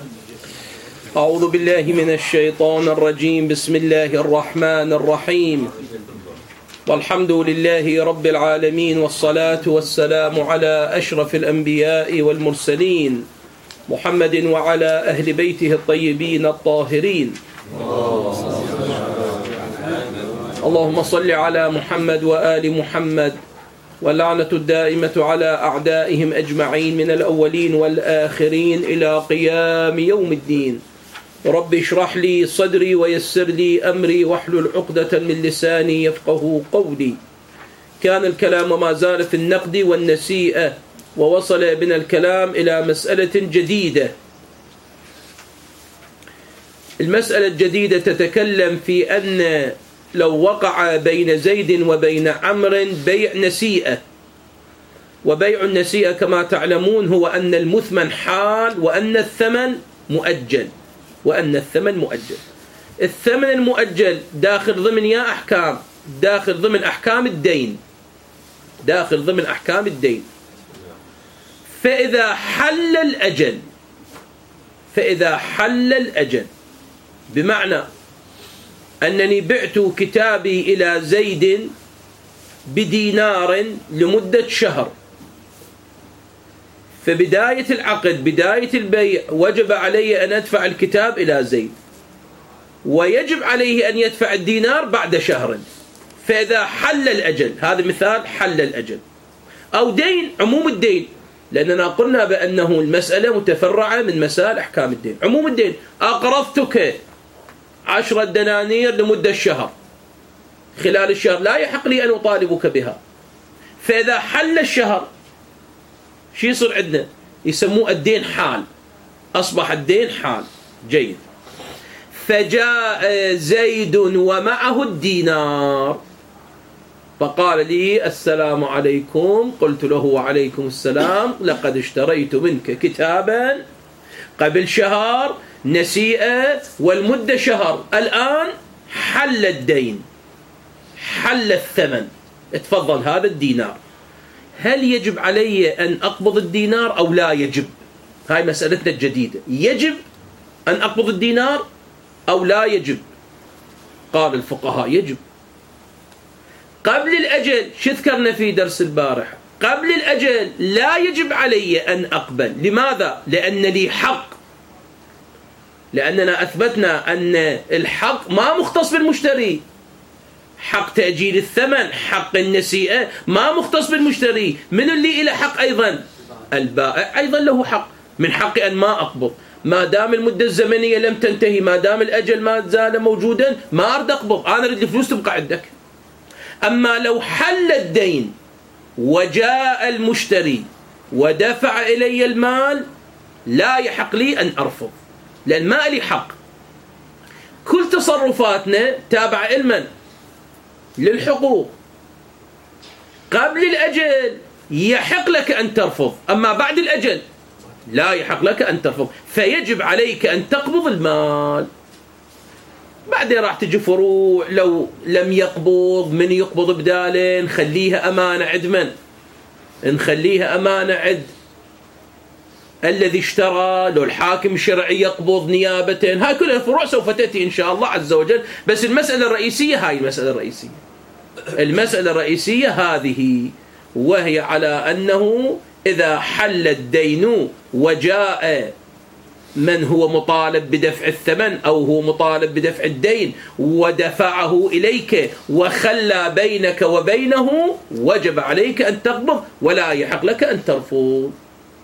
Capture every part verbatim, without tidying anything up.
أعوذ بالله من الشيطان الرجيم. بسم الله الرحمن الرحيم. والحمد لله رب العالمين، والصلاة والسلام على أشرف الأنبياء والمرسلين محمد وعلى أهل بيته الطيبين الطاهرين. اللهم صل على محمد وآل محمد، واللعنة الدائمة على أعدائهم أجمعين من الأولين والآخرين إلى قيام يوم الدين. رب اشرح لي صدري ويسر لي أمري واحلل عقدة من لساني يفقه قولي. كان الكلام ما زال في النقد والنسيئة، ووصل بنا الكلام إلى مسألة جديدة. المسألة الجديدة تتكلم في أن لو وقع بين زيد وبين عمرو بيع نسيئة، وبيع النسيئة كما تعلمون هو أن المثمن حال وأن الثمن مؤجل، وأن الثمن مؤجل. الثمن المؤجل داخل ضمن يا أحكام، داخل ضمن أحكام الدين، داخل ضمن أحكام الدين. فإذا حل الأجل، فإذا حل الأجل بمعنى أنني بعت كتابي إلى زيد بدينار لمدة شهر، فبداية العقد بداية البيع وجب علي أن أدفع الكتاب إلى زيد، ويجب عليه أن يدفع الدينار بعد شهر. فإذا حل الأجل، هذا مثال حل الأجل. أو دين، عموم الدين، لأننا قلنا بأنه المسألة متفرعة من مسائل أحكام الدين. عموم الدين، أقرضتك عشرة دنانير لمدة شهر، خلال الشهر لا يحق لي أن أطالبك بها. فإذا حل الشهر شو يصير عندنا؟ يسموه الدين حال، أصبح الدين حال. جيد. فجاء زيد ومعه الدينار فقال لي السلام عليكم. قلت له وعليكم السلام، لقد اشتريت منك كتابا قبل شهر نسيئة والمدة شهر، الآن حل الدين، حل الثمن، اتفضل هذا الدينار. هل يجب علي أن أقبض الدينار أو لا يجب؟ هاي مسألتنا الجديدة. يجب أن أقبض الدينار أو لا يجب؟ قال الفقهاء يجب. قبل الأجل شو ذكرنا في درس البارحة؟ قبل الأجل لا يجب علي أن أقبل. لماذا؟ لأن لي حق، لأننا أثبتنا أن الحق ما مختص بالمشتري. حق تأجيل الثمن، حق النسيئة ما مختص بالمشتري. من اللي إلى حق أيضا؟ البائع أيضا له حق. من حقي أن ما أقبض ما دام المدة الزمنية لم تنتهي، ما دام الأجل ما زال موجودا، ما أرد أقبض، أنا أريد الفلوس تبقى عندك. أما لو حل الدين وجاء المشتري ودفع إلي المال، لا يحق لي أن أرفض، لأن ما لي حق. كل تصرفاتنا تابع علما للحقوق. قبل الأجل يحق لك أن ترفض، أما بعد الأجل لا يحق لك أن ترفض، فيجب عليك أن تقبض المال. بعدين راح تجي فروع، لو لم يقبض من يقبض بداله، نخليها أمانة عند من؟ نخليها أمانة عند الذي اشترى، لو الحاكم الشرعي يقبض نيابة. هاي كلها الفروع سوف تأتي إن شاء الله عز وجل. بس المسألة الرئيسية، هاي المسألة الرئيسية، المسألة الرئيسية هذه، وهي على أنه إذا حل الدين وجاء من هو مطالب بدفع الثمن أو هو مطالب بدفع الدين ودفعه إليك وخلى بينك وبينه، وجب عليك أن تقبض ولا يحق لك أن ترفض.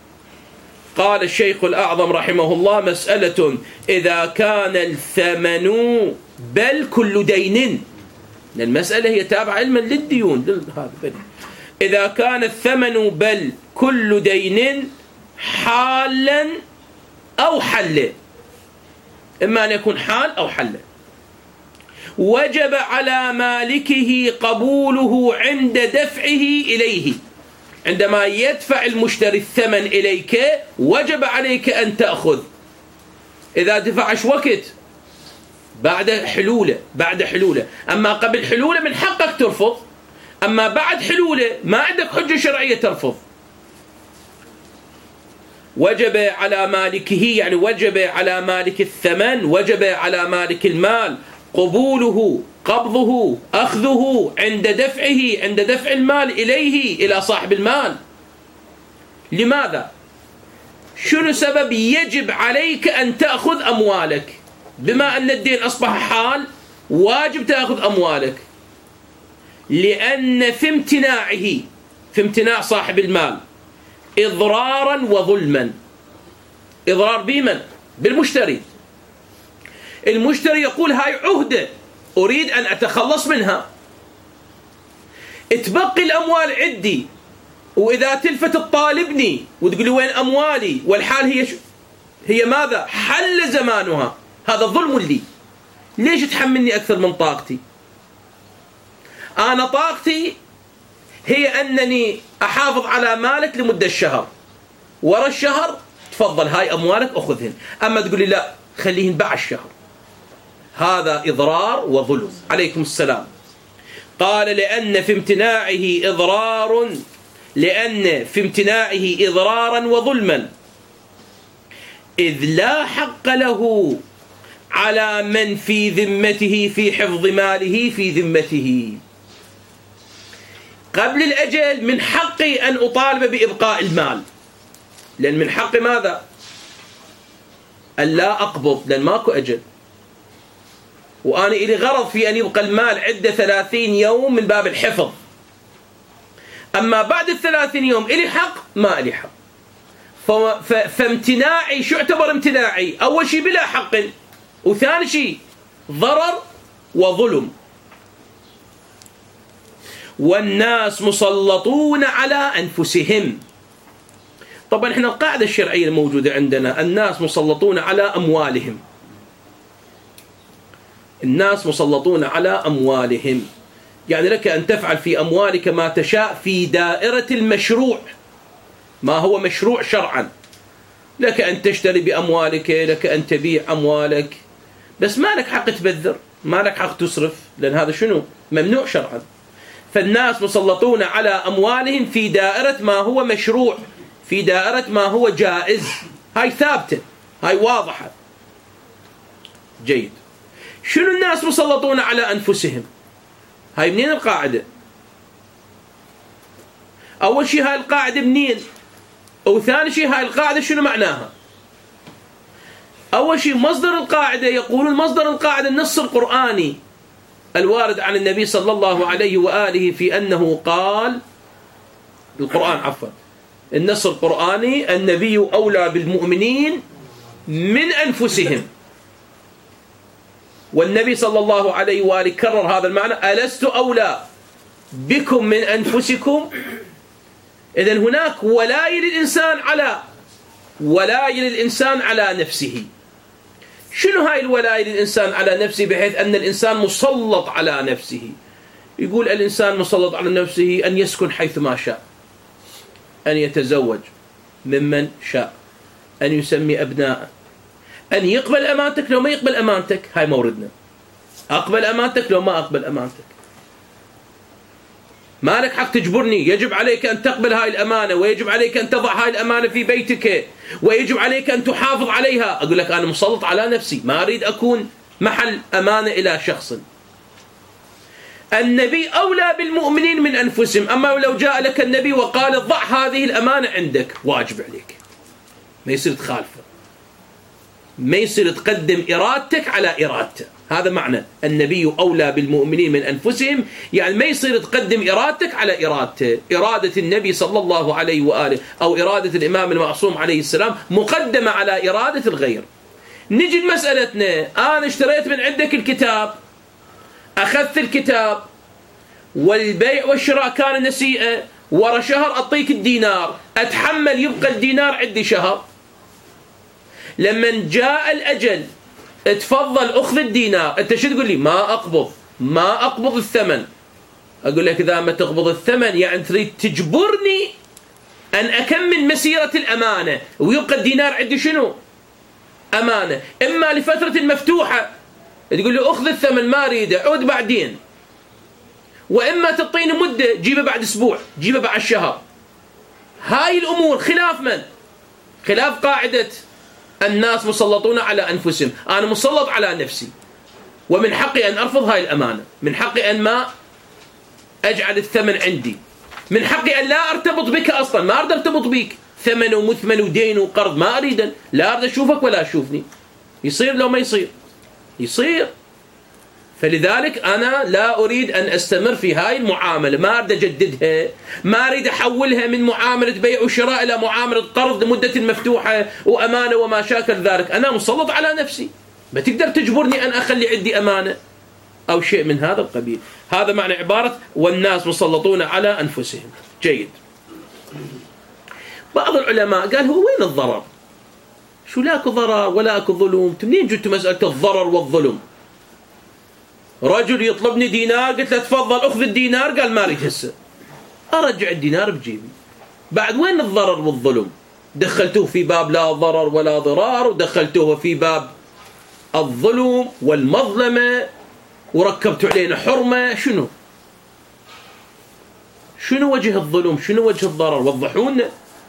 قال الشيخ الأعظم رحمه الله: مسألة إذا كان الثمن بل كل دين، المسألة هي تابعة علما للديون. إذا كان الثمن بل كل دين حالا أو حل، إما أن يكون حال أو حل، وجب على مالكه قبوله عند دفعه إليه. عندما يدفع المشتري الثمن إليك وجب عليك أن تأخذ. إذا دفعش وقت بعد حلوله، بعد حلوله. أما قبل حلوله من حقك ترفض، أما بعد حلوله ما عندك حجة شرعية ترفض. وجب على مالكه، يعني وجب على مالك الثمن، وجب على مالك المال قبوله، قبضه، أخذه عند دفعه، عند دفع المال إليه إلى صاحب المال. لماذا؟ شنو سبب يجب عليك أن تأخذ أموالك؟ بما أن الدين أصبح حال واجب تأخذ أموالك، لأن في امتناعه، في امتناع صاحب المال إضرارا وظلما. إضرار بمن؟ بالمشتري. المشتري يقول هاي عهدة أريد أن أتخلص منها، تبقي الأموال عندي، وإذا تلفت تطالبني وتقول وين أموالي، والحال هي ش... هي ماذا؟ حل زمانها. هذا ظلم لي. ليش تحملني أكثر من طاقتي؟ أنا طاقتي هي أنني أحافظ على مالك لمدة شهر، ورا الشهر تفضل هاي أموالك أخذهن، أما تقول لي لا خليهن بعد الشهر، هذا إضرار وظلم. عليكم السلام. قال لأن في امتناعه إضرار، لأن في امتناعه إضرارا وظلما، إذ لا حق له على من في ذمته في حفظ ماله في ذمته. قبل الأجل من حقي أن أطالب بإبقاء المال، لأن من حقي ماذا؟ أن لا أقبض، لأن ماكو أجل، وأنا إلي غرض في أن يبقى المال عدة ثلاثين يوم من باب الحفظ. أما بعد الثلاثين يوم إلي حق؟ ما إلي حق. فامتناعي شو اعتبر امتناعي؟ أول شيء بلا حق، وثاني شيء ضرر وظلم. والناس مسلطون على أنفسهم. طبعا احنا القاعدة الشرعية الموجودة عندنا الناس مسلطون على أموالهم، الناس مسلطون على أموالهم، يعني لك أن تفعل في أموالك ما تشاء في دائرة المشروع، ما هو مشروع شرعا. لك أن تشتري بأموالك، لك أن تبيع أموالك، بس ما لك حق تبذر، ما لك حق تصرف، لأن هذا شنو؟ ممنوع شرعا. فالناس مسلطون على أموالهم في دائرة ما هو مشروع، في دائرة ما هو جائز. هاي ثابتة، هاي واضحة. جيد. شنو الناس مسلطون على أنفسهم؟ هاي منين القاعدة؟ أول شيء هاي القاعدة منين؟ وثاني شيء هاي القاعدة شنو معناها؟ أول شيء مصدر القاعدة، يقولون مصدر القاعدة النص القرآني الوارد عن النبي صلى الله عليه وآله في أنه قال، القرآن عفوا، النص القرآني النبي أولى بالمؤمنين من أنفسهم. والنبي صلى الله عليه وآله كرر هذا المعنى: ألست أولى بكم من أنفسكم؟ إذن هناك ولاية للإنسان على ولاية للإنسان على نفسه. شنو هاي الولاية للإنسان على نفسه؟ بحيث أن الإنسان مسلط على نفسه. يقول الإنسان مسلط على نفسه أن يسكن حيث ما شاء، أن يتزوج ممن شاء، أن يسمي أبناءه، أن يقبل أمانتك لو ما يقبل أمانتك. هاي موردنا، أقبل أمانتك لو ما أقبل أمانتك. ما لك حق تجبرني، يجب عليك أن تقبل هاي الأمانة، ويجب عليك أن تضع هاي الأمانة في بيتك، ويجب عليك أن تحافظ عليها. أقول لك أنا مسلط على نفسي، ما أريد أكون محل أمانة إلى شخص. النبي أولى بالمؤمنين من أنفسهم. أما لو جاء لك النبي وقال ضع هذه الأمانة عندك، واجب عليك، ما يصير تخالفه، ما يصير تقدم إرادتك على إرادته. هذا معنى النبي أولى بالمؤمنين من أنفسهم، يعني ما يصير تقدم إرادتك على إرادته. إرادة النبي صلى الله عليه وآله أو إرادة الإمام المعصوم عليه السلام مقدمة على إرادة الغير. نجي لمسألتنا، أنا اشتريت من عندك الكتاب، أخذت الكتاب، والبيع والشراء كان نسيئة، ورا شهر أعطيك الدينار، أتحمل يبقى الدينار عندي شهر. لما جاء الأجل تفضل أخذ الدينار، أنت شو تقول لي؟ ما أقبض، ما أقبض الثمن. أقول لك إذا ما تقبض الثمن يعني تريد تجبرني أن أكمل مسيرة الأمانة، ويبقى الدينار عندي شنو؟ أمانة. إما لفترة مفتوحة تقول لي أخذ الثمن ما أريده، عود بعدين، وإما تعطيني مدة، جيبه بعد أسبوع، جيبه بعد شهر. هاي الأمور خلاف من؟ خلاف قاعدة الناس مسلطون على أنفسهم. أنا مسلط على نفسي، ومن حقي أن أرفض هاي الأمانة، من حقي أن ما أجعل الثمن عندي، من حقي أن لا أرتبط بك أصلا، ما أريد أرتبط بك، ثمن ومثمن ودين وقرض ما أريد، لا أريد أشوفك ولا أشوفني. يصير لو ما يصير؟ يصير. فلذلك أنا لا أريد أن أستمر في هاي المعاملة، ما أريد أجددها، ما أريد أحولها من معاملة بيع وشراء إلى معاملة قرض لمدة مفتوحة وأمانة وما شاكل ذلك. أنا مسلط على نفسي، ما تقدر تجبرني أن أخلي عندي أمانة أو شيء من هذا القبيل. هذا معنى عبارة والناس مسلطون على أنفسهم. جيد. بعض العلماء قال هو وين الضرر؟ شو لا أكو ضرر ولا أكو ظلم؟ منين جبتوا مسألة الضرر والظلم؟ رجل يطلبني دينار، قلت له تفضل أخذ الدينار، قال ما أريد هسه، أرجع الدينار بجيبي. بعد وين الضرر والظلم؟ دخلتوه في باب لا ضرر ولا ضرار، ودخلتوه في باب الظلم والمظلمة، وركبتوا علينا حرمة. شنو شنو وجه الظلم؟ شنو وجه الضرر؟ وضحونا.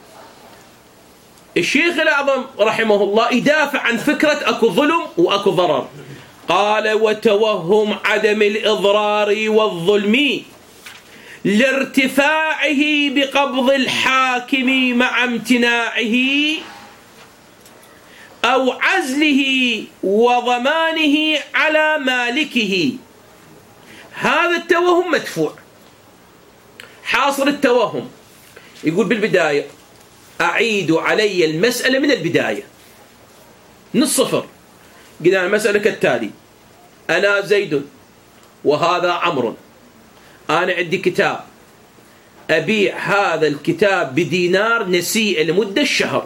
الشيخ الأعظم رحمه الله يدافع عن فكرة أكو ظلم وأكو ضرر. قال وتوهم عدم الإضرار والظلم لارتفاعه بقبض الحاكم مع امتناعه أو عزله وضمانه على مالكه. هذا التوهم مدفوع. حاصل التوهم يقول بالبداية أعيد علي المسألة من البداية من الصفر. قلنا المسألة كالتالي: أنا زيد وهذا عمرو، أنا عندي كتاب، أبيع هذا الكتاب بدينار نسيئة لمدة الشهر.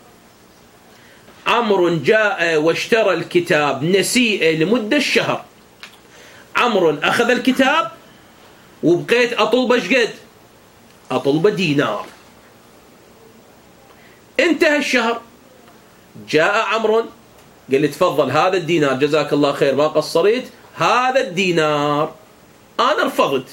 عمرو جاء واشترى الكتاب نسيئة لمدة الشهر. عمرو أخذ الكتاب وبقيت أطلبه شقد؟ أطلبه دينار. انتهى الشهر، جاء عمرو قال لي تفضل هذا الدينار، جزاك الله خير ما قصرت، هذا الدينار. أنا رفضت،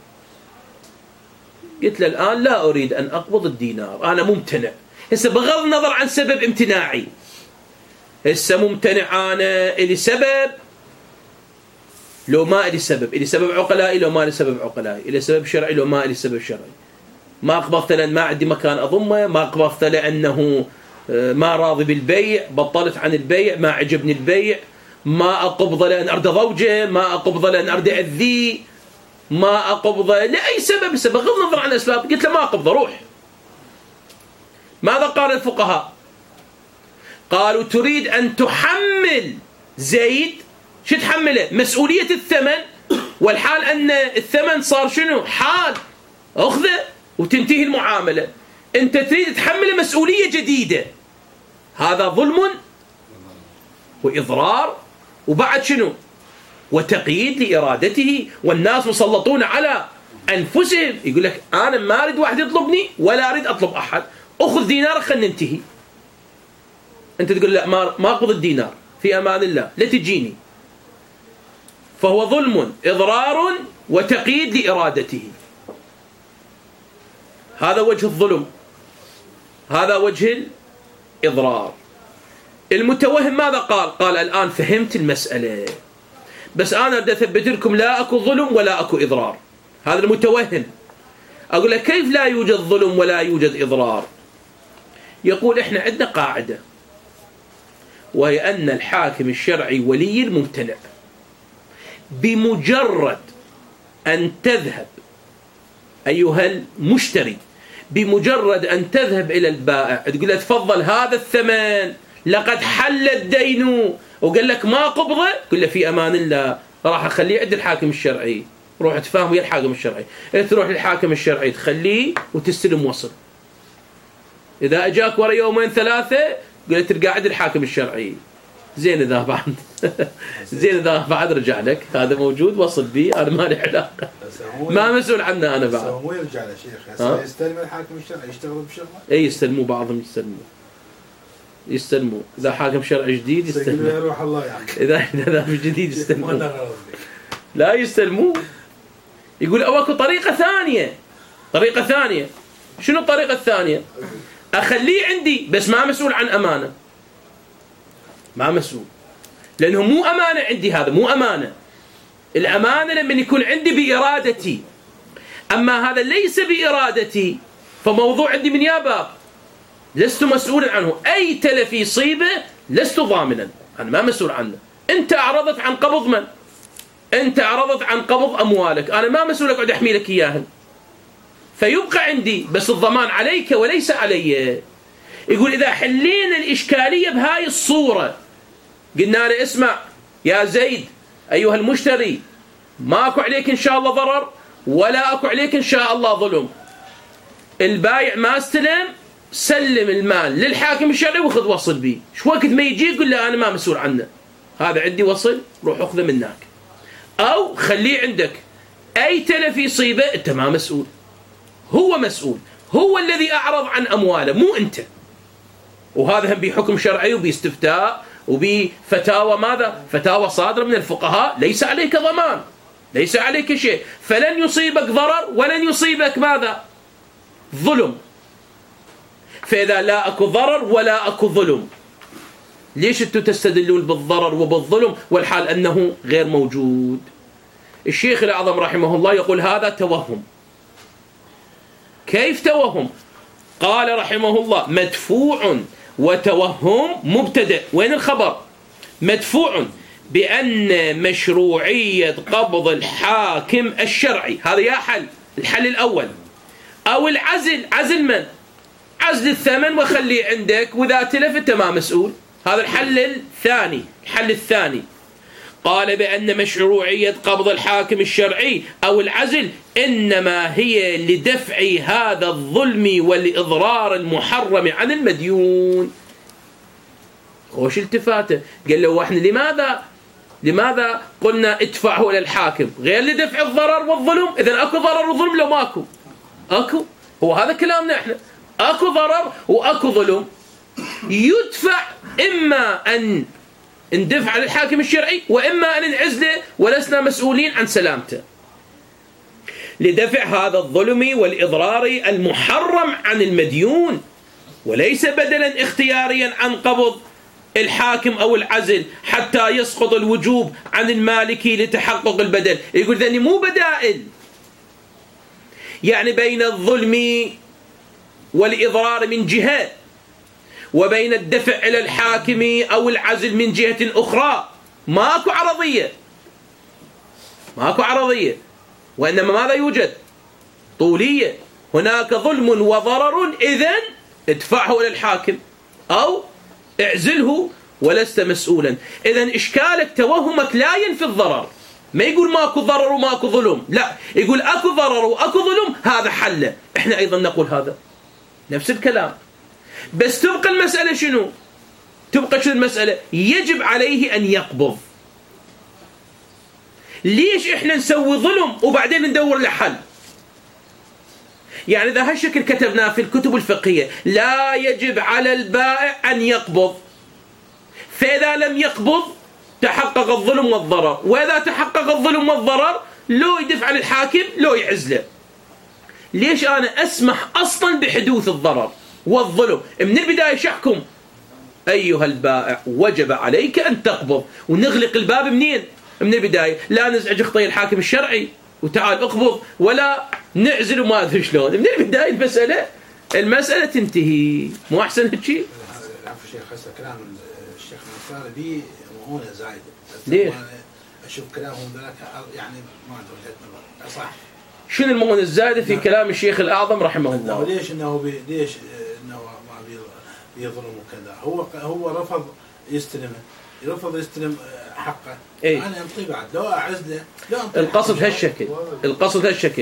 قلت له الآن لا أريد أن أقبض الدينار، أنا ممتنع. هسه بغض النظر عن سبب امتناعي، هسه ممتنع أنا إلي سبب لو ما إلي سبب، إلي سبب عقلائي لو ما إلي سبب عقلائي، إلي سبب شرعي لو ما إلي سبب شرعي. ما قبضت لأن ما عندي مكان أضمه، ما قبضت لأنه ما راضي بالبيع، بطلت عن البيع، ما عجبني البيع، ما أقبض لأن أرد ضوجه، ما أقبض لأن أرد أذيه، ما أقبض لأي سبب. سبب بغض النظر عن الأسباب، قلت له ما أقبض، روح. ماذا قال الفقهاء؟ قالوا تريد أن تحمل زيد، شو تحمله؟ مسؤولية الثمن، والحال أن الثمن صار شنو؟ حال، أخذه وتنتهي المعاملة. أنت تريد تحمل مسؤولية جديدة، هذا ظلم وإضرار، وبعد شنو؟ وتقييد لإرادته. والناس مسلطون على أنفسهم. يقول لك أنا ما أريد واحد يطلبني ولا أريد أطلب أحد، أخذ دينار خلنا ننتهي. أنت تقول لا ما ما أقبض الدينار، في أمان الله لا تجيني. فهو ظلم، إضرار، وتقييد لإرادته. هذا وجه الظلم، هذا وجه الإضرار. المتوهم ماذا قال؟ قال الآن فهمت المسألة، بس أنا بدي أثبت لكم لا أكو ظلم ولا أكو إضرار. هذا المتوهم. أقول لك كيف لا يوجد ظلم ولا يوجد إضرار؟ يقول إحنا عندنا قاعدة، وهي أن الحاكم الشرعي ولي الممتنع. بمجرد أن تذهب أيها المشتري، بمجرد أن تذهب إلى البائع تقول له تفضل هذا الثمن لقد حل الدين، وقال لك ما قبضه، قل له في أمان الله راح أخليه عند الحاكم الشرعي، روح تفاهم ويا الحاكم الشرعي. تروح للحاكم الشرعي تخليه وتستلم وصل. إذا أجاك ورا يومين ثلاثة قل له ترجع عند الحاكم الشرعي. زين إذا بعد زين إذا بعد رجع لك هذا موجود وصل بي، أنا ما لي علاقة، ما مسؤول عنه أنا بعد. هو يرجع له شيخ، يستلم الحاكم الشرعي يشتغل بشغله. أي يستلموا، بعضهم يستلموا يستلموا إذا حاكم شرعي جديد يستلموا، يروح الله يعاك. إذا إذا مش جديد يستلموا، لا يستلموا. يقول أو أكو طريقة ثانية، طريقة ثانية. شنو الطريقة الثانية؟ أخليه عندي بس ما مسؤول عن أمانة، ما مسؤول، لأنه مو أمانة عندي، هذا مو أمانة. الأمانة لما يكون عندي بإرادتي، أما هذا ليس بإرادتي فموضوع عندي من يا باب، لست مسؤولا عنه. أي تلف يصيبه لست ضامنا، أنا ما مسؤول عنه. أنت أعرضت عن قبض من؟ أنت أعرضت عن قبض أموالك، أنا ما مسؤول أقعد أحمي لك إياها، فيبقى عندي، بس الضمان عليك وليس علي. يقول إذا حلينا الإشكالية بهاي الصورة، قلنا له اسمع يا زيد أيها المشتري، ماكو عليك إن شاء الله ضرر ولا أكو عليك إن شاء الله ظلم، البايع ما استلم، سلم المال للحاكم الشرعي وخذ وصل بيه، شو وقت ما يجي يقول له أنا ما مسؤول عنه، هذا عندي وصل، روح أخذه منك، أو خليه عندك. أي تلف يصيبه أنت ما مسؤول، هو مسؤول، هو الذي أعرض عن أمواله مو أنت. وهذا هم بحكم شرعي وباستفتاء وبفتاوى، ماذا؟ فتاوى صادرة من الفقهاء، ليس عليك ضمان، ليس عليك شيء، فلن يصيبك ضرر ولن يصيبك ماذا؟ ظلم. فإذا لا أكو ضرر ولا أكو ظلم، ليش أنتم تستدلون بالضرر وبالظلم والحال أنه غير موجود؟ الشيخ الأعظم رحمه الله يقول هذا توهم. كيف توهم؟ قال رحمه الله مدفوع وتوهم مبتدأ. وين الخبر؟ مدفوع بأن مشروعية قبض الحاكم الشرعي، هذا يا حل، الحل الأول، أو العزل. عزل من؟ عزل الثمن وخليه عندك، وإذا تلف أنت ما مسؤول، هذا الحل الثاني. الحل الثاني قال بأن مشروعية قبض الحاكم الشرعي أو العزل إنما هي لدفع هذا الظلم والإضرار المحرم عن المديون. خوش التفاته، قال له احنا لماذا لماذا قلنا ادفعه إلى الحاكم غير لدفع الضرر والظلم؟ إذن أكو ضرر وظلم لو ماكو؟ أكو، هو هذا كلامنا احنا، أكو ضرر وأكو ظلم، يدفع إما أن اندفع للحاكم الشرعي وإما أن نعزله ولسنا مسؤولين عن سلامته، لدفع هذا الظلم والإضرار المحرم عن المديون، وليس بدلا اختياريا عن قبض الحاكم أو العزل حتى يسقط الوجوب عن المالكي لتحقق البدل. يقول ذني مو بدائل، يعني بين الظلم والإضرار من جهة وبين الدفع إلى الحاكم أو العزل من جهة أخرى ماكو عرضية، ماكو عرضية، وإنما ماذا يوجد؟ طولية. هناك ظلم وضرر، إذن ادفعه إلى الحاكم أو اعزله ولست مسؤولا. إذن إشكالك توهمك لا ينفي الضرر، ما يقول ماكو ضرر وماكو ظلم، لا، يقول أكو ضرر وأكو ظلم، هذا حله. إحنا أيضا نقول هذا نفس الكلام، بس تبقى المسألة شنو؟ تبقى شنو المسألة؟ يجب عليه أن يقبض. ليش إحنا نسوي ظلم وبعدين ندور لحل؟ يعني إذا هالشكل كتبناه في الكتب الفقهية لا يجب على البائع أن يقبض، فإذا لم يقبض تحقق الظلم والضرر، وإذا تحقق الظلم والضرر لو يدفع للحاكم لو يعزله. ليش أنا أسمح أصلا بحدوث الضرر والظلم؟ من البداية شحكم أيها البائع وجب عليك أن تقبض، ونغلق الباب منين؟ من البداية، لا نزعج خطي الحاكم الشرعي وتعال اقبض، ولا نعزل وما أدري شلون. من البداية المسألة المسألة تنتهي، مو أحسن هالشيء؟ عفوا شيخ، هسه كلام الشيخ نصار بي مؤونة زايدة. ليش؟ أشوف كلامهم ذاك يعني ما أدري نظر صح. شنو المؤونة الزايدة في كلام الشيخ الأعظم رحمه الله؟ ليش إنه بي ليش إنه ما بيظلم وكذا؟ هو هو رفض يستلمه، رفض يستلم حقه. إيه؟ أنا أنطي بعد لو أعزله. القصد هالشكل، القصد هالشكل.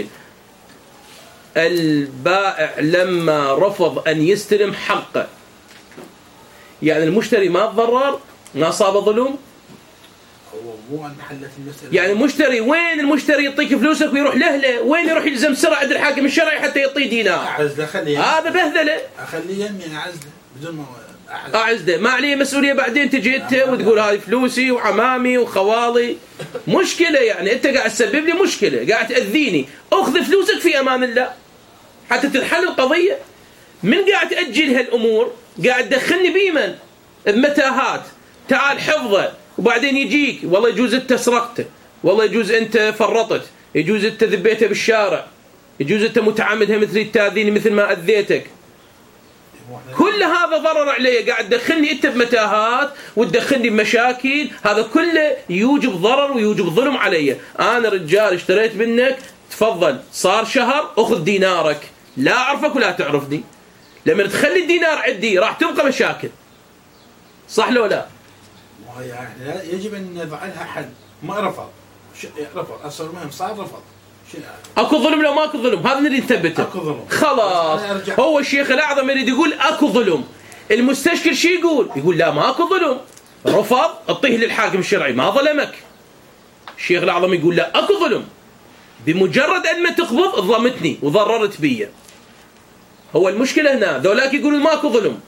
البائع لما رفض أن يستلم حقه، يعني المشتري ما تضرر، ما صاب ظلم. هو مو أن حلت المسألة. يعني المشتري، وين المشتري يعطيك فلوسك ويروح لهله؟ وين يروح يلزم سرعة عند الحاكم الشرعي حتى يعطيه دينار؟ أعزله، خليه. هذا بهذله. أخليه يمي أعزله بدون ما أعزله. أعزله ما عليه مسؤولية، بعدين تجي أنت وتقول هذه فلوسي وعمامي وخوالي. مشكلة، يعني أنت قاعد تسبب لي مشكلة، قاعد تأذيني. أخذ فلوسك في أمان الله حتى تنحل القضية. من قاعد تأجل هالأمور؟ قاعد تدخلني بيمن بمتاهات، تعال حفظه، وبعدين يجيك والله يجوز أنت سرقته، والله يجوز أنت فرطت، يجوز أنت ذبيته بالشارع، يجوز أنت متعمدها مثل التاذيني مثل ما أذيتك. كل هذا ضرر علي، قاعد تدخلني أنت بمتاهات وتدخلني بمشاكل، هذا كله يوجب ضرر ويوجب ظلم علي. أنا رجال اشتريت منك، تفضل صار شهر أخذ دينارك، لا أعرفك ولا تعرفني. لما تخلي الدينار عندي راح تبقى مشاكل، صح لو لا؟ يعني يجب أن نضع لها حد. ما رفض، رفض أصلا المهم صار رفض. اكو ظلم لو ماكو ظلم؟ هذا اللي نثبته. اكو ظلم خلاص. هو الشيخ الاعظم يريد يقول اكو ظلم، المستشكل شو يقول؟ يقول لا ماكو ظلم، رفض اعطيه للحاكم الشرعي ما ظلمك. الشيخ الاعظم يقول لا اكو ظلم، بمجرد ان ما تقبض ظلمتني وضررت بي. هو المشكله هنا، ذولاك يقولون ماكو ظلم،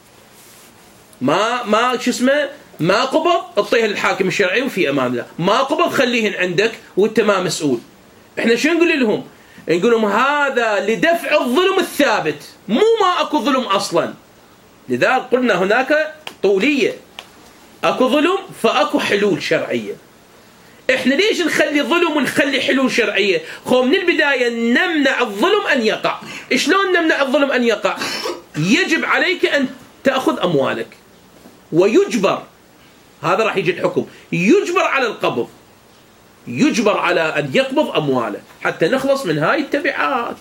ما ما شو اسمه ما قبض اعطيه للحاكم الشرعي وفي امان الله، ما قبض خليهن عندك وانت ما مسؤول. احنا شو نقول لهم؟ نقول لهم هذا لدفع الظلم الثابت، مو ما اكو ظلم اصلا. لذلك قلنا هناك طوليه، اكو ظلم فاكو حلول شرعيه. احنا ليش نخلي ظلم ونخلي حلول شرعيه؟ خو من البدايه نمنع الظلم ان يقع. شلون نمنع الظلم ان يقع؟ يجب عليك ان تاخذ اموالك، ويجبر، هذا راح يجي الحكم، يجبر على القبض، يجبر على أن يقبض أمواله حتى نخلص من هاي التبعات.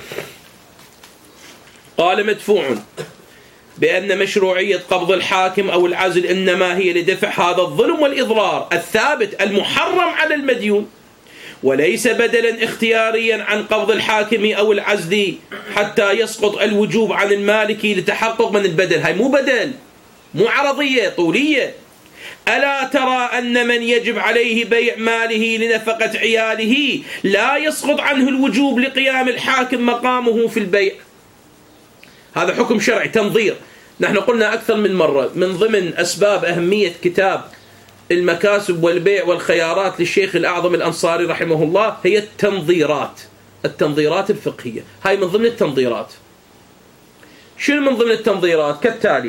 قال مدفوع بأن مشروعية قبض الحاكم أو العزل إنما هي لدفع هذا الظلم والإضرار الثابت المحرم على المديون، وليس بدلا اختياريا عن قبض الحاكم أو العزل حتى يسقط الوجوب عن المالك لتحقق من البدل. هاي مو بدل، مو عرضية طولية. ألا ترى أن من يجب عليه بيع ماله لنفقة عياله لا يسقط عنه الوجوب لقيام الحاكم مقامه في البيع؟ هذا حكم شرعي تنظير. نحن قلنا أكثر من مرة من ضمن أسباب أهمية كتاب المكاسب والبيع والخيارات للشيخ الأعظم الأنصاري رحمه الله هي التنظيرات، التنظيرات الفقهية. هاي من ضمن التنظيرات. شنو من ضمن التنظيرات؟ كالتالي: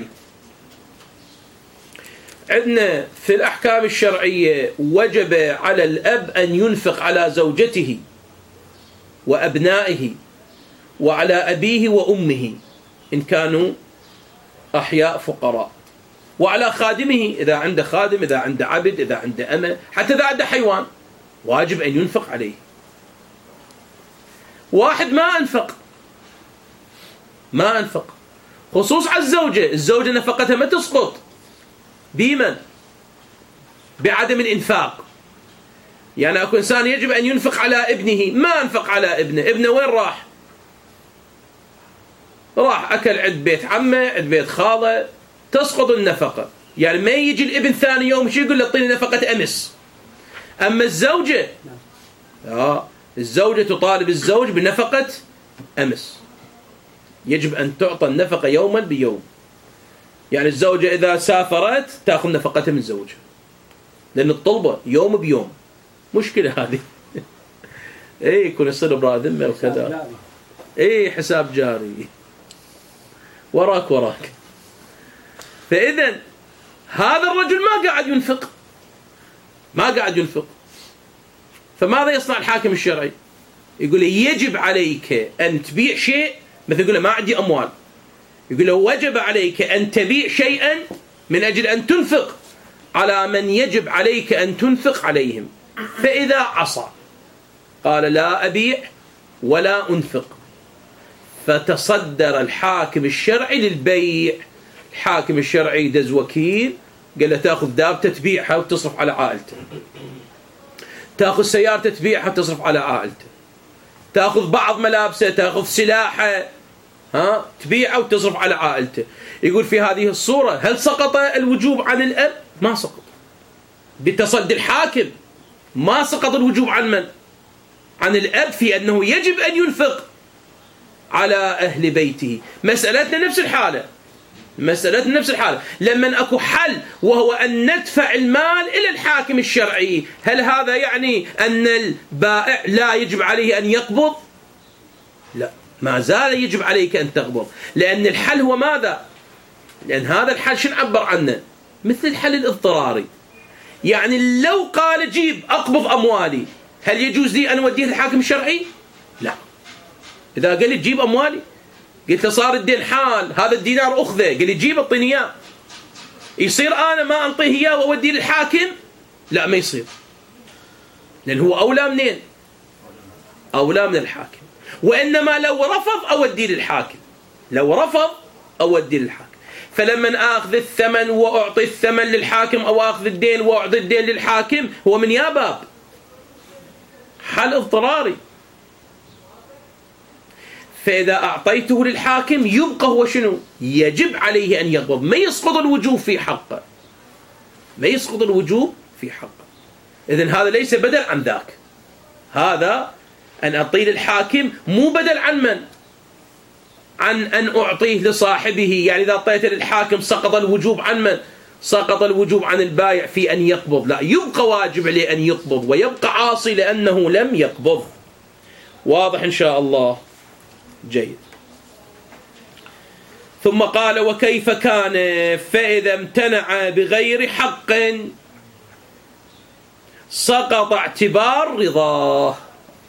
عندنا في الأحكام الشرعية وجب على الأب أن ينفق على زوجته وأبنائه وعلى أبيه وأمه إن كانوا أحياء فقراء، وعلى خادمه إذا عنده خادم، إذا عنده عبد، إذا عنده أمة، حتى إذا عنده حيوان واجب أن ينفق عليه. واحد ما أنفق ما أنفق خصوص على الزوجة، الزوجة نفقتها ما تسقط بمن؟ بعدم الإنفاق. يعني أكو إنسان يجب أن ينفق على ابنه، ما أنفق على ابنه، ابنه وين راح؟ راح أكل عند بيت عمه، عند بيت خاله، تسقط النفقة. يعني ما يجي الابن ثاني يوم شو يقول له اعطيني نفقة أمس. أما الزوجة آه الزوجة تطالب الزوج بنفقة أمس، يجب أن تعطى النفقة يوما بيوم. يعني الزوجة إذا سافرت تأخذ نفقتها من زوجها، لأن الطلبة يوم بيوم. مشكلة هذه. إيه يكون يصير برا ذمة وكذا. إيه حساب جاري وراك وراك. فإذا هذا الرجل ما قاعد ينفق، ما قاعد ينفق. فماذا يصنع الحاكم الشرعي؟ يقول له يجب عليك أن تبيع شيء، مثل يقول له ما عندي أموال، يقول له وجب عليك أن تبيع شيئا من أجل أن تنفق على من يجب عليك أن تنفق عليهم. فإذا عصى قال لا أبيع ولا أنفق، فتصدر الحاكم الشرعي للبيع. الحاكم الشرعي دز وكيل قال له تأخذ دابته تبيعها وتصرف على عائلته، تأخذ سيارته تبيعها وتصرف على عائلته، تأخذ بعض ملابسه، تأخذ سلاحه ها تبيعه وتصرف على عائلته. يقول في هذه الصورة هل سقط الوجوب عن الأب؟ ما سقط. بتصدي الحاكم ما سقط الوجوب عن من؟ عن الأب، في أنه يجب أن ينفق على أهل بيته. مسألتنا نفس الحالة، مسألتنا نفس الحالة. لما أكو حل وهو أن ندفع المال إلى الحاكم الشرعي، هل هذا يعني أن البائع لا يجب عليه أن يقبض؟ لا، ما زال يجب عليك أن تقبض، لأن الحل هو ماذا؟ لأن هذا الحل شو نعبر عنه؟ مثل الحل الاضطراري. يعني لو قال جيب أقبض أموالي، هل يجوز لي أن أوديه للحاكم الشرعي؟ لا. إذا قال لي جيب أموالي، قلت له صار الدين حال، هذا الدينار أخذه، قال لي جيب أعطيني إياه، يصير أنا ما أنطيه إياه وأوديه للحاكم؟ لا، ما يصير، لأن هو أولى منين؟ أولى من الحاكم. وإنما لو رفض أوديه للحاكم، لو رفض أوديه للحاكم. فلما آخذ الثمن وأعطي الثمن للحاكم، أو آخذ الدين وأعطي الدين للحاكم، هو من يا باب حل اضطراري. فإذا أعطيته للحاكم يبقى هو شنو؟ يجب عليه أن يقبض، ما يسقط الوجوب في حقه، ما يسقط الوجوب في حقه. إذن هذا ليس بدل عن ذاك، هذا أن أعطيه للحاكم مو بدل عن من؟ عن أن أعطيه لصاحبه. يعني إذا أعطيته للحاكم سقط الوجوب عن من؟ سقط الوجوب عن البائع في أن يقبض، لا، يبقى واجب عليه أن يقبض، ويبقى عاصي لأنه لم يقبض. واضح إن شاء الله؟ جيد. ثم قال: وكيف كان فإذا امتنع بغير حق سقط اعتبار رضاه.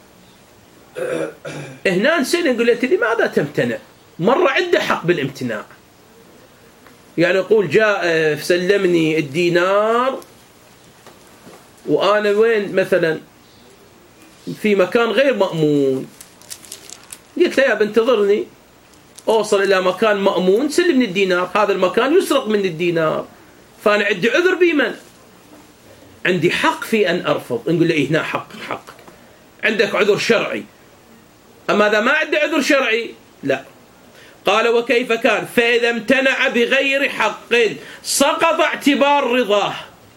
هنا نسأل نقول له لماذا تمتنع؟ مرة عنده حق بالامتناع، يعني يقول جاء سلمني الدينار وأنا وين مثلا في مكان غير مأمون، قلت له يا بنتظرني أوصل إلى مكان مأمون سلمني الدينار، هذا المكان يسرق من الدينار، فأنا عندي عذر بمن؟ عندي حق في أن أرفض. نقول له إيه هنا حق حقك، عندك عذر شرعي. أما إذا ما عنده عذر شرعي لا. قال: وكيف كان فإذا امتنع بغير حق سقط اعتبار رضاه،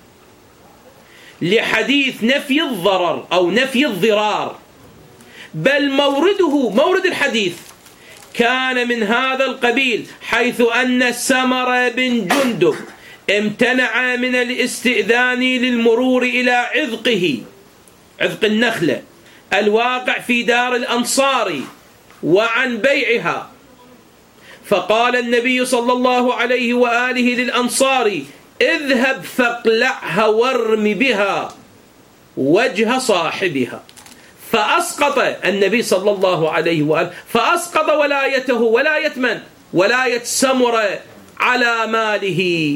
لحديث نفي الضرر أو نفي الضرار، بل مورده مورد الحديث كان من هذا القبيل، حيث أن سمر بن جندب امتنع من الاستئذان للمرور إلى عذقه، عذق النخلة الواقع في دار الأنصار، وعن بيعها، فقال النبي صلى الله عليه وآله للأنصار: اذهب فاقلعها وارم بها وجه صاحبها. فأسقط النبي صلى الله عليه وآله فأسقط ولايته ولاية من؟ ولاية سمر على ماله.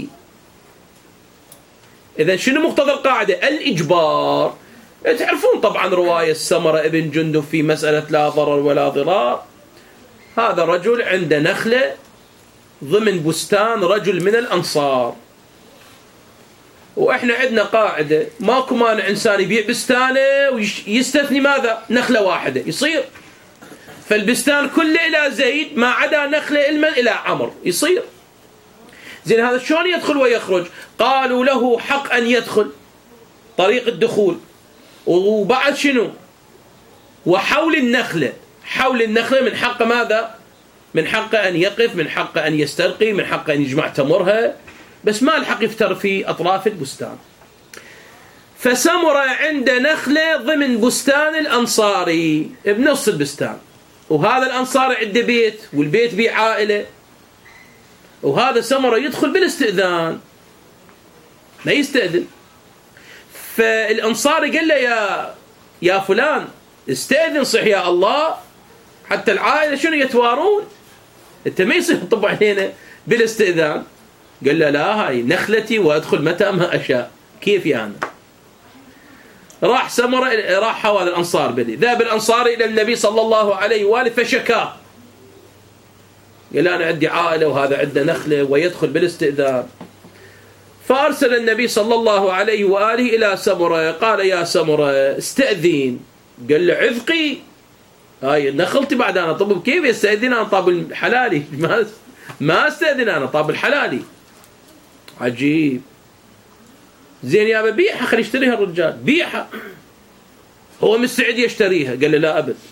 إذن شنو مقتضى القاعدة؟ الإجبار. تعرفون طبعا رواية سمر ابن جندب في مسألة لا ضرر ولا ضرار. هذا رجل عنده نخلة ضمن بستان رجل من الأنصار، وإحنا عندنا قاعدة ماكو مانع إنسان يبيع بستانه ويستثني ماذا؟ نخلة واحدة، يصير. فالبستان كله إلى زيد ما عدا نخلة المن إلى عمر، يصير. زين هذا شلون يدخل ويخرج؟ قالوا له حق أن يدخل، طريق الدخول، وبعد شنو؟ وحول النخلة، حول النخلة من حق ماذا؟ من حق أن يقف، من حق أن يستلقي، من حق أن يجمع تمرها، بس ما الحق يفتر في أطراف البستان. فسمر عند نخلة ضمن بستان الأنصاري بنص البستان، وهذا الأنصاري عنده بيت، والبيت بيه عائلة، وهذا سمر يدخل بالاستئذان، ما يستأذن. فالأنصاري قال له يا يا فلان استأذن صح يا الله، حتى العائلة شنو يتوارون، انت ما يصير تطب علينا بالاستئذان. قال له لا، هاي نخلتي وادخل متى ما اشاء، كيف يعني؟ راح سمر راح هذا الانصار بدي ذهب الانصاري الى النبي صلى الله عليه واله فشكاه، قال انا عندي عائله وهذا عنده نخله ويدخل بالاستئذان. فارسل النبي صلى الله عليه واله الى سمره، قال يا سمره استاذن. قال له عذقي، هاي نخلتي بعد انا، طب كيف يستاذن انا؟ طاب الحلالي، ما ما استاذن انا، طاب الحلالي. عجيب. زين يا بيعها، خلي يشتريها الرجال، بيعها، هو مستعد يشتريها. قال له لا ابد.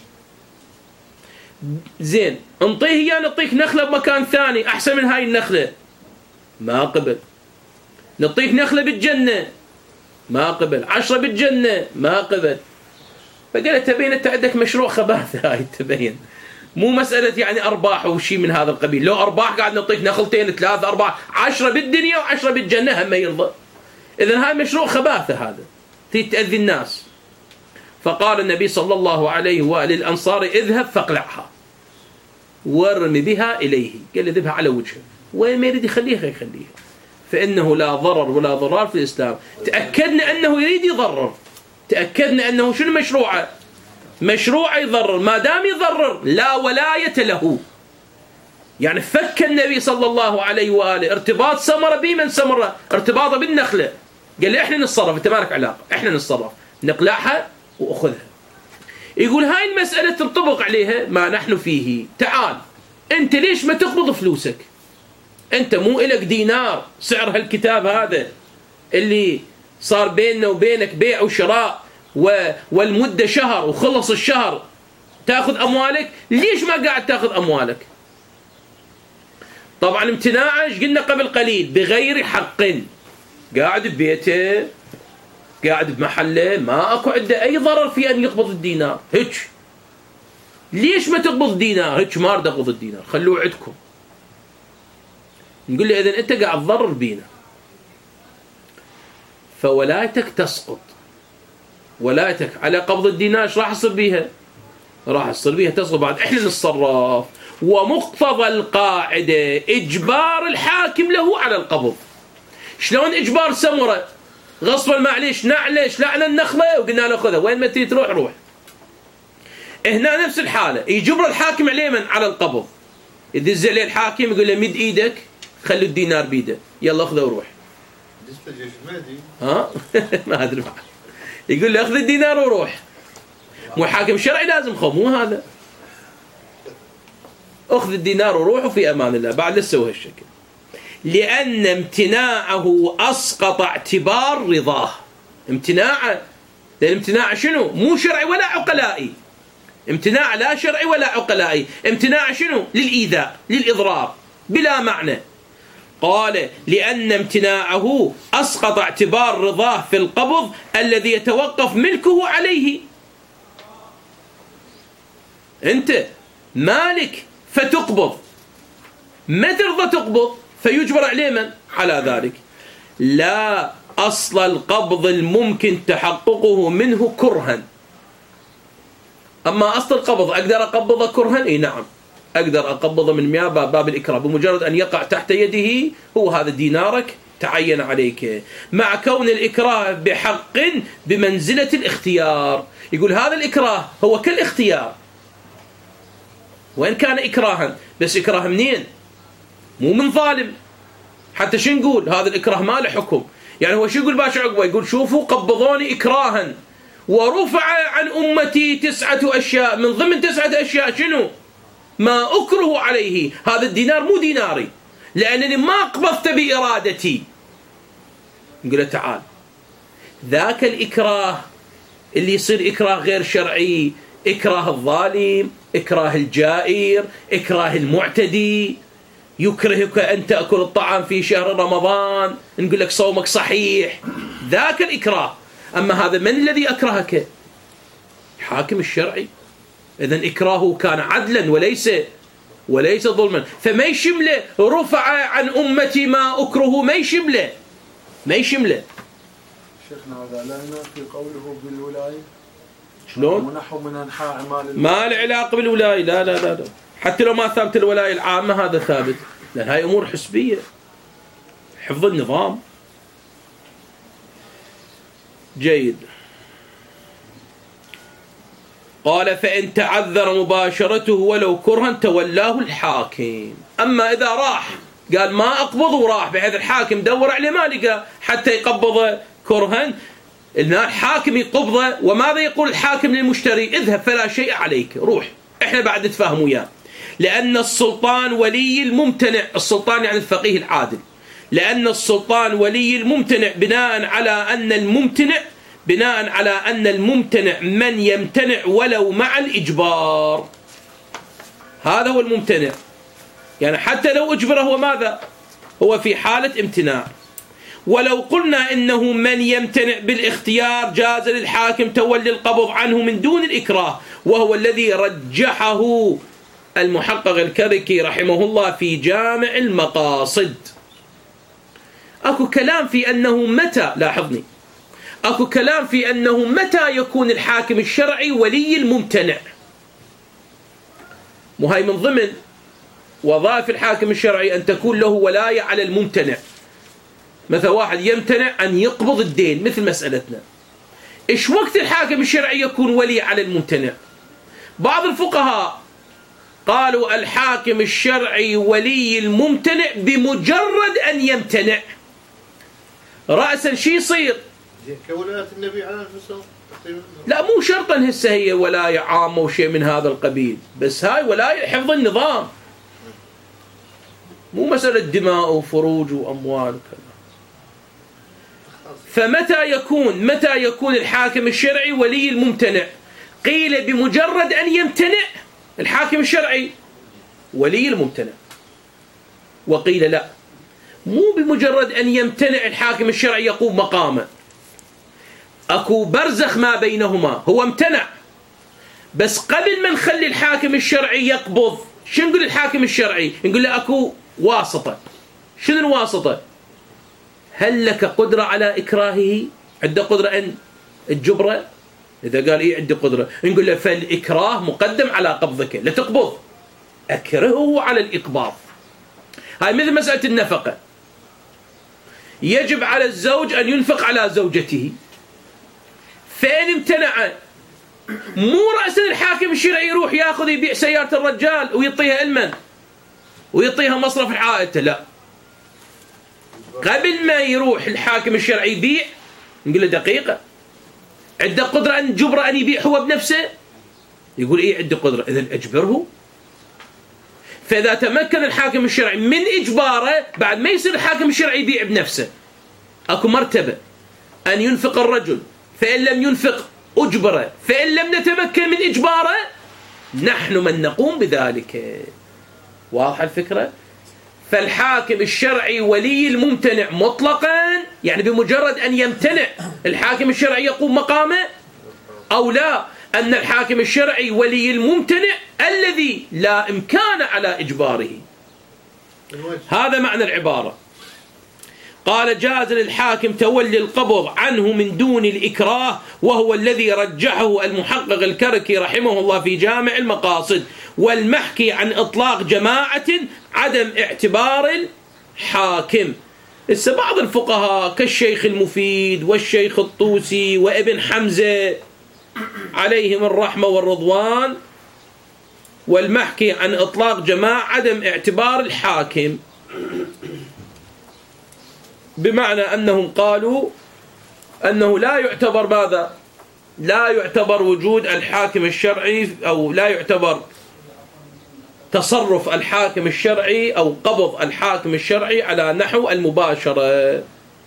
زين انطيه اياه، نعطيك نخله بمكان ثاني احسن من هاي النخله، ما قبل. نعطيك نخله بالجنه، ما قبل. عشرة بالجنه، ما قبل. فقال له تبين انت عندك مشروع خباثه، هاي تبين مو مسألة يعني أرباح وشي من هذا القبيل. لو أرباح قاعد نعطيك نخلتين ثلاثة أرباح عشرة بالدنيا وعشرة بالجنة هم يرضى. إذن هاي مشروع خباثة، هذا تأذي الناس. فقال النبي صلى الله عليه وآله الأنصار اذهب فاقلعها وارمي بها إليه. قال اذهبها على وجهه، وين ما يريد يخليها يخليها، فإنه لا ضرر ولا ضرار في الإسلام. تأكدنا أنه يريد يضرر، تأكدنا أنه شنو مشروعه؟ مشروع يضرر. ما دام يضرر لا ولاية له. يعني فك النبي صلى الله عليه وآله ارتباط سمرة بمن سمرة، ارتباطه بالنخلة. قال لي احنا نتصرف، انت مالك علاقة، احنا نتصرف، نقلعها وأخذها. يقول هاي المسألة تنطبق عليها ما نحن فيه. تعال انت ليش ما تقبض فلوسك؟ انت مو إلك دينار سعر هالكتاب هذا اللي صار بيننا وبينك بيع وشراء والمدة شهر وخلص الشهر تأخذ أموالك؟ ليش ما قاعد تأخذ أموالك؟ طبعا امتناعه ايش قلنا قبل قليل؟ بغير حق. قاعد ببيته، قاعد بمحله، ما اكو عنده اي ضرر في ان يقبض الدينار. هيك ليش ما تقبض الدينار؟ هيك ما اريد اقبض الدينار، خلوه عندكم. نقول له اذا انت قاعد تضرر بينا، فولايتك تسقط. ولايتك على قبض الدينار ايش راح يصير بيها؟ راح يصير بيها تسقط. بعد احنا نتصرف. ومقتضى القاعدة إجبار الحاكم له على القبض. شلون إجبار سمرة؟ غصبا معليش نعلش لعنا النخلة وقلنا له خذها، وين ما تريد تروح روح. هنا نفس الحالة، يجبر الحاكم عليه من على القبض. يدز عليه الحاكم يقول له مد ايدك، خلوا الدينار بيده، يلا اخذه وروح. ها ما ادري معه. يقول له اخذ الدينار وروح. مو حاكم شرعي لازم خو، مو هذا. اخذ الدينار وروح وفي امان الله. بعد لسه وهالشكل، لان امتناعه اسقط اعتبار رضاه. امتناعه، لان امتناع شنو؟ مو شرعي ولا عقلائي. امتناع لا شرعي ولا عقلائي. امتناع شنو؟ للايذاء، للاضرار بلا معنى. قال لان امتناعه اسقط اعتبار رضاه في القبض الذي يتوقف ملكه عليه. انت مالك فتقبض، ما ترضى تقبض فيجبر عليه من؟ على ذلك. لا أصل القبض الممكن تحققه منه كرها. أما أصل القبض أقدر أقبضه كرها؟ إيه نعم أقدر أقبضه من مياه باب الإكراه، بمجرد أن يقع تحت يده هو هذا دينارك تعين عليك، مع كون الإكراه بحق بمنزلة الاختيار. يقول هذا الإكراه هو كالاختيار وإن كان إكراها، بس إكراه منين؟ مو من ظالم. حتى شو نقول؟ هذا الإكراه ما له حكم. يعني هو شو يقول باشا عقبة؟ يقول شوفوا قبضوني إكراها ورفع عن أمتي تسعة أشياء، من ضمن تسعة أشياء شنو؟ ما أكره عليه. هذا الدينار مو ديناري لأنني ما قبضت بإرادتي. نقول له تعال، ذاك الإكراه اللي يصير إكراه غير شرعي، إكراه الظالم، إكراه الجائر، إكراه المعتدي، يكرهك أن تأكل الطعام في شهر رمضان، نقول لك صومك صحيح، ذاك الإكراه. أما هذا من الذي أكرهك؟ الحاكم الشرعي. إذن إكراهه كان عدلا وليس وليس ظلما. فما يشمله رفع عن أمتي ما أكره، ما يشمله ما يشمله. شيخنا هذا لا ينافي قوله بالولاية؟ شلون؟ ونحو من أنحاء أعمال ما له علاقة بالولاية. لا لا لا لا. حتى لو ما ثابت الولاية العامة هذا ثابت، لأن هاي أمور حسبية، حفظ النظام. جيد. قال فإن تعذر مباشرته ولو كرها تولاه الحاكم. أما إذا راح قال ما أقبض وراح، بحيث الحاكم دور عليه ما لقى حتى يقبضه كرها، الحاكم يقبضه. وماذا يقول الحاكم للمشتري؟ اذهب فلا شيء عليك، روح، احنا بعد نتفاهم وياه. لأن السلطان ولي الممتنع. السلطان يعني الفقيه العادل. لأن السلطان ولي الممتنع بناء على أن الممتنع بناء على أن الممتنع من يمتنع ولو مع الإجبار. هذا هو الممتنع. يعني حتى لو أجبره هو ماذا؟ هو في حالة امتناع. ولو قلنا إنه من يمتنع بالاختيار جاز للحاكم تولي القبض عنه من دون الإكراه، وهو الذي رجحه المحقق الكركي رحمه الله في جامع المقاصد. أكو كلام في أنه متى، لاحظني، أكو كلام في أنه متى يكون الحاكم الشرعي ولي الممتنع. وهي من ضمن وظائف الحاكم الشرعي أن تكون له ولاية على الممتنع. مثل واحد يمتنع أن يقبض الدين مثل مسألتنا، إيش وقت الحاكم الشرعي يكون ولي على الممتنع؟ بعض الفقهاء قالوا الحاكم الشرعي ولي الممتنع بمجرد أن يمتنع رأسا. شي يصير كولاية النبي عليه الصلاة والسلام؟ لا، مو شرطا هسه هي ولاية عامة وشيء من هذا القبيل، بس هاي ولاية حفظ النظام، مو مسألة دماء وفروج وأموال وكذا. فمتى يكون متى يكون الحاكم الشرعي ولي الممتنع؟ قيل بمجرد أن يمتنع الحاكم الشرعي ولي الممتنع، وقيل لا، مو بمجرد أن يمتنع الحاكم الشرعي يقوم مقامه، أكو برزخ ما بينهما. هو امتنع، بس قبل ما نخلي الحاكم الشرعي يقبض شو نقول الحاكم الشرعي؟ نقول له أكو واسطة. شنو الواسطة؟ هل لك قدرة على إكراهه؟ عنده قدرة أن الجبرة؟ إذا قال إيه عندي قدرة، نقول له فالإكراه مقدم على قبضك، لا تقبض، أكرهه على الإقباض. هاي مثل مسألة النفقة، يجب على الزوج أن ينفق على زوجته، فإن امتنع مو رأسا الحاكم الشرعي يروح ياخذ يبيع سيارة الرجال ويعطيها المن ويعطيها مصرف عائلته، لا، قبل ما يروح الحاكم الشرعي يبيع نقول له دقيقة، عنده قدرة أن جبر أن يبيع هو بنفسه؟ يقول إيه عنده قدرة، إذن أجبره. فإذا تمكن الحاكم الشرعي من إجباره بعد ما يصير الحاكم الشرعي يبيع بنفسه، أكو مرتبة أن ينفق الرجل، فإن لم ينفق أجبره، فإن لم نتمكن من إجباره نحن من نقوم بذلك. واضح الفكرة؟ فالحاكم الشرعي ولي الممتنع مطلقا، يعني بمجرد أن يمتنع الحاكم الشرعي يقوم مقامه، أو لا، أن الحاكم الشرعي ولي الممتنع الذي لا إمكان على إجباره. هذا معنى العبارة. قال جاز للحاكم تولي القبض عنه من دون الإكراه، وهو الذي رجحه المحقق الكركي رحمه الله في جامع المقاصد، والمحكي عن إطلاق جماعة عدم اعتبار الحاكم. إذا بعض الفقهاء كالشيخ المفيد والشيخ الطوسي وابن حمزة عليهم الرحمة والرضوان، والمحكي عن إطلاق جماعة عدم اعتبار الحاكم، بمعنى أنهم قالوا أنه لا يعتبر ماذا؟ لا يعتبر وجود الحاكم الشرعي، أو لا يعتبر تصرف الحاكم الشرعي أو قبض الحاكم الشرعي على نحو المباشرة.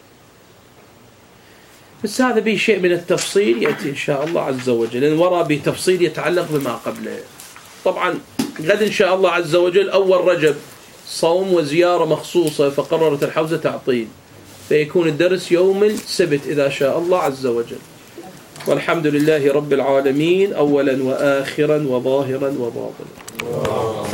بس هذا به شيء من التفصيل يأتي إن شاء الله عز وجل، لأن وراء به تفصيل يتعلق بما قبله. طبعا غد إن شاء الله عز وجل أول رجب صوم وزيارة مخصوصة، فقررت الحوزة تعطيل، فيكون الدرس يوم السبت إذا شاء الله عز وجل. والحمد لله رب العالمين، أولا وآخرا وظاهرا وباطنا.